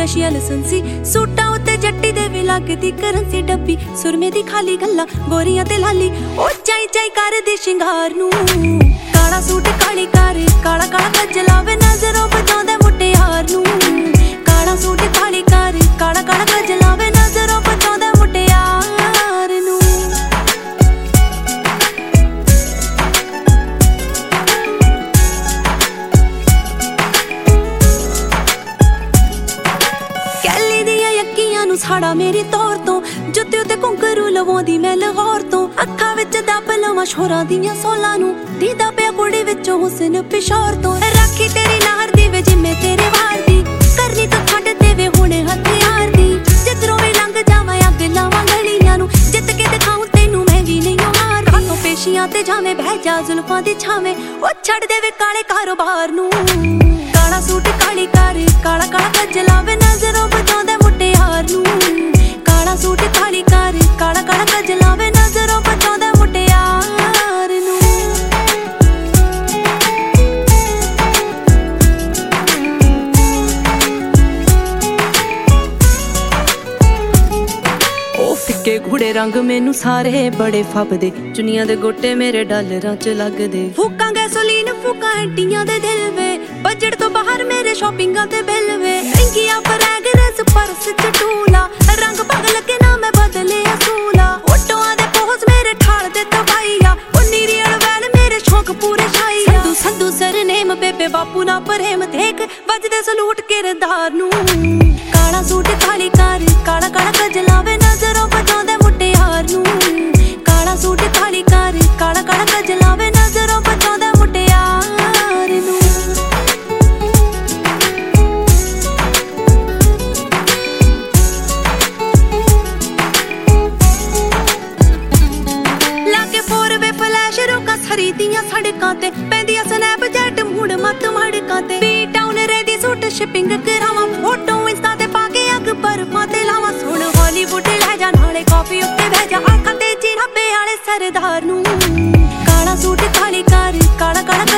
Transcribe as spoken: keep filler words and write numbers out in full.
facial Sansi ਸੂਟਾਂ ਉੱਤੇ ਜੱਟੀ ਦੇ ਵੀ ਲੱਗਦੀ ਕਰੰਸੀ ਡੱਬੀ ਸੁਰਮੇ ਦੀ ਖਾਲੀ ਗੱਲਾਂ ਗੋਰੀਆਂ ਤੇ ਲਾਲੀ ਉਹ ਚਾਈ ਚਾਈ ਕਰਦੀ ਸ਼ਿੰਗਾਰ ਨੂੰ ਕਾਲਾ ਸੂਟ ਕਾਲੀ ਕਾਰ ਕਾਲਾ ਕਾਲਾ ਕੱਜ ਲਾਵੇ ਨਜ਼ਰੋਂ ਬਚਾਉਂਦੇ ਮੁਟਿਆਰ ਨੂੰ ਕਾਲਾ ਸੂਟ ਕਾਲੀ ਕਾਰ ਕਾਲਾ ਕਾਲਾ ਕੱਜ ਲਾਵੇ ਨਜ਼ਰੋਂ ਬਚਾਉਂਦੇ ਮੁਟਿਆਰ ਨੂੰ ਕੈਲੀ ਦੀਆਂ ਯੱਕੀਆਂ ਨੂੰ ਸਾੜਾ ਮੇਰੀ ਤੌਰ ਤੋਂ ਜੁੱਤੇ ਉੱਤੇ ਘੁੰਗਰੂ ਲਵਾਉਂਦੀ ਮੈਂ ਲਾਹੌਰ ਤੋਂ ਅੱਖਾਂ ਵਿੱਚ ਦੱਬ ਲਵਾਂ ਸ਼ੋਰਾਂ ਦੀਆਂ ਸੋਲਾਂ ਨੂੰ ਦੀਦਾ ਪਿਆ ਕੁੜੀ ਵਿੱਚੋਂ ਹੁਸਨ ਪਿਸ਼ੌਰ ਤੋਂ ਰਾਖੀ ਤੇਰੀ ਨਾਰ ਦੀ ਵੇ ਜਿੰਮੇ ਤੇਰੇ ਵਾਰ ਦੀ ਕਰਨੀ ਤਾਂ ਛੱਡ ਦੇਵੇ ਹੁਣੇ ਹਥਿਆਰ ਦੀ ਜਿੱਧਰੋਂ ਵੀ ਲੰਘ ਜਾਵਾਂ ਅੱਗ ਲਾਵਾਂ ਗਲੀਆਂ ਨੂੰ ਜਿੱਤ ਕੇ ਦਿਖਾਉਂ ਤੈਨੂੰ ਮੈਂ ਵੀ ਨਹੀਂ ਹਾਰ ਕਾਤੋਂ ਪੇਸ਼ੀਆਂ ਤੇ ਜਾਵੇਂ ਬਹਿ ਜਾ ਜ਼ੁਲਫਾਂ ਦੀ ਛਾਵੇਂ ਉਹ ਛੱਡ ਦੇਵੇ ਕਾਲੇ ਕਾਰੋਬਾਰ ਨੂੰ ਕਾਲਾ ਸੂਟ ਕਾਲੀ ਕਾਰ ਕਾਲਾ ਕਾਲਾ ਕੱਜ ਲਾਵੇ ਨਜ਼ਰੋਂ ਬਚਾਉਂਦੇ ਮੁਟਿਆਰ ਨੂੰ ਕਾਲਾ ਸੂਟ ਕਾਲੀ ਕਾਰ ਕਾਲਾ ਕਾਲਾ ਕੱਜ ਲਾਵੇ ਨਜ਼ਰੋਂ ਬਚਾਉਂਦੇ ਮੁਟਿਆਰ ਨੂੰ ਉਹ ਫਿੱਕੇ ਗੂੜੇ ਰੰਗ ਮੈਨੂੰ ਸਾਰੇ ਬੜੇ ਫੱਬਦੇ ਚੁੰਨੀਆਂ ਦੇ ਗੋਟੇ ਮੇਰੇ ਡਾਲਰਾਂ ਚ ਲੱਗਦੇ ਫੂਕਾਂ ਗੈਸੋਲੀਨ ਫੂਕਾਂ ਐਂਟੀਆਂ ਦੇ ਦਿਲ ਵੇ ਬਜਟ ਤੋਂ ਬਾਹਰ ਮੇਰੇ ਸ਼ਾਪਿੰਗਾਂ ਤੇ ਬਿੱਲ ਵੇ ਮਹਿੰਗੀਆਂ ਫਰੈਗਰੈਂਸ ਪਰਸ ਚ ਟੂਲਾ ਰੰਗ ਪਗਲ ਕੇ ਨਾ ਮੈਂ ਬਦਲੇ ਅਸੂਲਾ ਫੋਟੋਆਂ ਦੇ ਪੋਜ਼ ਮੇਰੇ ਠਾਲ ਦੇ ਤਬਾਈਆ ਉਹ ਨੀਰੀਅਲ ਵੈਲ ਮੇਰੇ ਸ਼ੌਕ ਪੂਰੇ ਛਾਈ ਸੰਧੂ ਸੰਧੂ ਸਰਨੇਮ ਬੇਬੇ ਬਾਪੂ ਨਾ ਪ੍ਰੇਮ ਦੇਖ ਵੱਜਦੇ ਸਲੂਟ ਕਿਰਦਾਰ ਨੂੰ ਕਾਲਾ ਸੂਟ ਕਾਲੀ ਕਾਰ ਕਾਲਾ ਕਾਲਾ ਕੱਜ ਲਾਵੇ ਨਜ਼ਰੋਂ ਬਚਾਉਂਦੇ ਮੁਟਿਆਰ ਨੂੰ ਕਾਲਾ ਸੂਟ ਕਾਲੀ ਕਾਰ ਕਾਲਾ ਕਾਲਾ ਕੱਜ ਲਾਵੇ ਨਜ਼ਰੋਂ ਬਚਾਉਂਦੇ ਮੁਟਿਆਰ ਨੂੰ ਲਾਗੇ ਫੋਰ ਵੇ ਫਲੈਸ਼ ਰੋਕਾਂ ਖਰੀਦੀਆਂ ਸੜਕਾਂ ਤੇ ਪੈਂਦੀਆਂ ਸਨੈਪਚੈਟ ਮੂਡ ਮੱਤ ਮੜਕਾਂ ਤੇ ਬੀ ਟਾਊਨ ਰੇਦੀ ਸੂਟ ਸ਼ਿਪਿੰਗ ਕਰਾਵਾਂ ਫੋਟੋ ਇੰਸਟਾ ਤੇ ਪਾ ਕੇ ਅੱਗ ਬਰਫਾਂ ਤੇ ਲਾਵਾਂ ਸੁਣ ਹਾਲੀਵੁੱਡ ਲੈ ਜਾ ਨਾਲੇ ਕਾਫੀ ਉੱਤੇ ਬਹਿ ਜਾ ਅੱਖਾਂ ਤੇ ਚਿਹਰੇ ਵਾਲੇ ਸਰਦਾਰ ਨੂੰ ਕਾਲਾ ਸੂਟ ਕਾਲੀ ਕਾਰ ਕਾਲਾ ਕਾਲਾ